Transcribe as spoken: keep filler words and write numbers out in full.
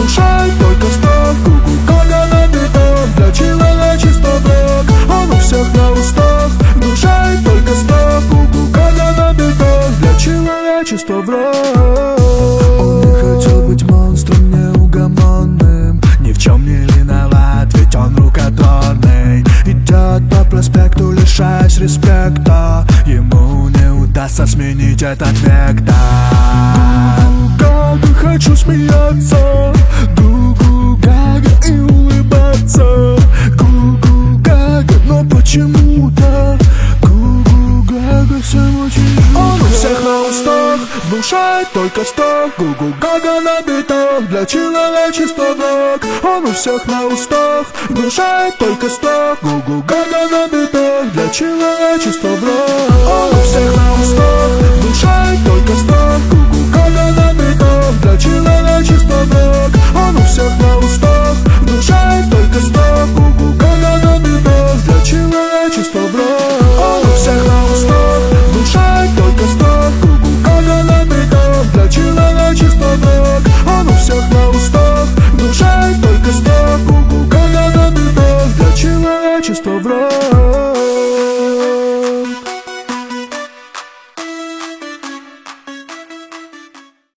внушает только страх. Гугу Гага на битах, для человечества враг. Он у всех на устах, внушает только страх. Гугу Гага на битах, для человечества враг. Он не хотел быть монстром неугомонным, ни в чем не виноват, ведь он рукотворный. Идет по проспекту, лишаясь респекта, ему не удастся сменить этот вектор. Гугу Гага, хочу смеяться, Гугу Гага и улыбаться. Гугу Гага, но почему-то Гугу Гага всем очень жутко. Он у всех на устах, внушает только страх. Гугу Гага на битах, для человечества враг. Он у всех на устах, внушает только страх. Гугу Гага на битах, для человечества враг. Он у всех на устах, внушает только страх. Гугу Гага на битах, для человечества враг. Он у всех на устах, внушает только страх. Гугу Гага на битах, для человечества враг. Он у всех на устах, внушает только страх. Гугу Гага на битах, для человечества враг. Он у всех на устах, внушает только страх. Гугу Гага на битах, для человечества враг.